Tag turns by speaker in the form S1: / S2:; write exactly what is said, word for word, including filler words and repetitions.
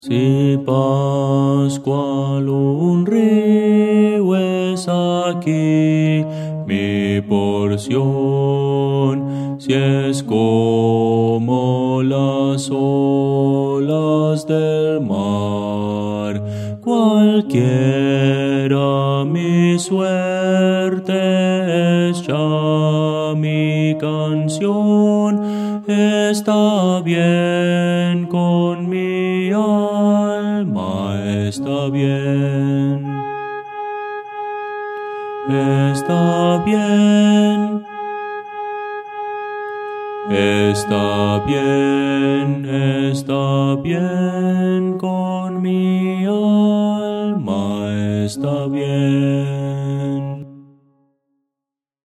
S1: Si Pascual un río es aquí mi porción, si es como las olas del mar, cualquiera mi suerte es ya mi canción, está bien con mi alma, está bien, está bien, está bien, está bien con mi alma, está bien.